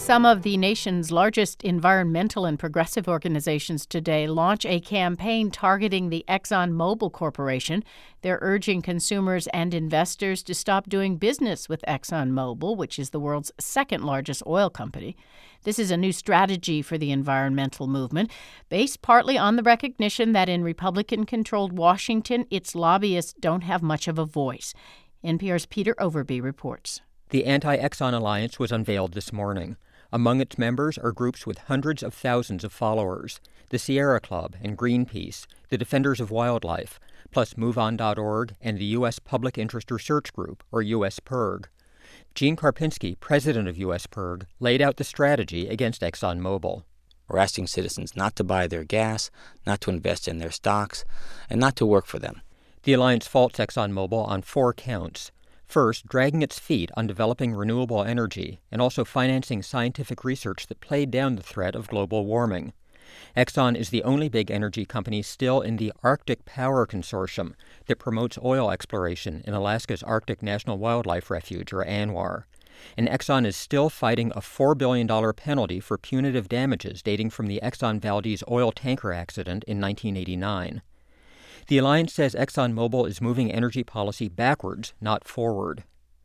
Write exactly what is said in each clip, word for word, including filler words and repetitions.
Some of the nation's largest environmental and progressive organizations today launch a campaign targeting the ExxonMobil Corporation. They're urging consumers and investors to stop doing business with ExxonMobil, which is the world's second largest oil company. This is a new strategy for the environmental movement, based partly on the recognition that in Republican-controlled Washington, its lobbyists don't have much of a voice. N P R's Peter Overby reports. The Anti-Exxon Alliance was unveiled this morning. Among its members are groups with hundreds of thousands of followers, the Sierra Club and Greenpeace, the Defenders of Wildlife, plus move on dot org and the U S Public Interest Research Group, or U S P I R G. Gene Karpinski, president of U S P I R G, laid out the strategy against ExxonMobil. We're asking citizens not to buy their gas, not to invest in their stocks, and not to work for them. The alliance faults ExxonMobil on four counts. First, dragging its feet on developing renewable energy and also financing scientific research that played down the threat of global warming. Exxon is the only big energy company still in the Arctic Power Consortium that promotes oil exploration in Alaska's Arctic National Wildlife Refuge, or ANWR. And Exxon is still fighting a four billion dollars penalty for punitive damages dating from the Exxon Valdez oil tanker accident in nineteen eighty-nine. The alliance says ExxonMobil is moving energy policy backwards, not forward.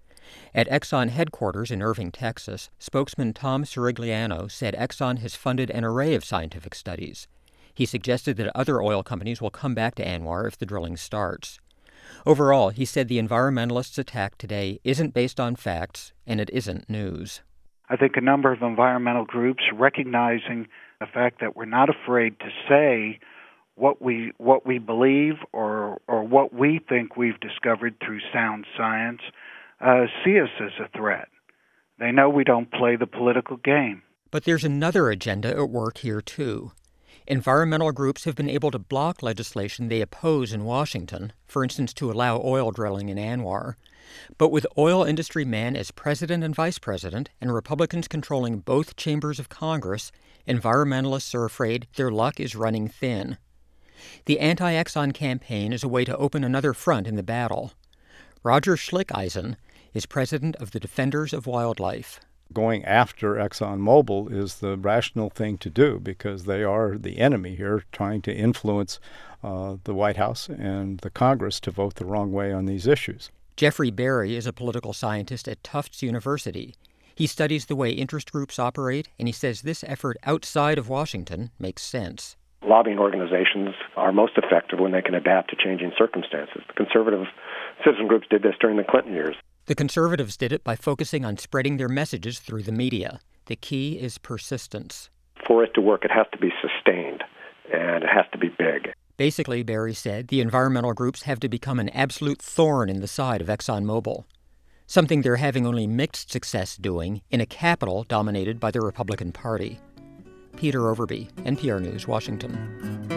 At Exxon headquarters in Irving, Texas, spokesman Tom Sirigliano said Exxon has funded an array of scientific studies. He suggested that other oil companies will come back to ANWR if the drilling starts. Overall, he said the environmentalists' attack today isn't based on facts, and it isn't news. I think a number of environmental groups recognizing the fact that we're not afraid to say what we what we believe or or what we think we've discovered through sound science, uh, see us as a threat. They know we don't play the political game. But there's another agenda at work here, too. Environmental groups have been able to block legislation they oppose in Washington, for instance, to allow oil drilling in ANWR. But with oil industry men as president and vice president and Republicans controlling both chambers of Congress, environmentalists are afraid their luck is running thin. The anti-Exxon campaign is a way to open another front in the battle. Roger Schlickeisen is president of the Defenders of Wildlife. Going after ExxonMobil is the rational thing to do because they are the enemy here, trying to influence uh, the White House and the Congress to vote the wrong way on these issues. Jeffrey Berry is a political scientist at Tufts University. He studies the way interest groups operate, and he says this effort outside of Washington makes sense. Lobbying organizations are most effective when they can adapt to changing circumstances. The conservative citizen groups did this during the Clinton years. The conservatives did it by focusing on spreading their messages through the media. The key is persistence. For it to work, it has to be sustained, and it has to be big. Basically, Berry said, the environmental groups have to become an absolute thorn in the side of ExxonMobil, something they're having only mixed success doing in a Capitol dominated by the Republican Party. Peter Overby, N P R News, Washington.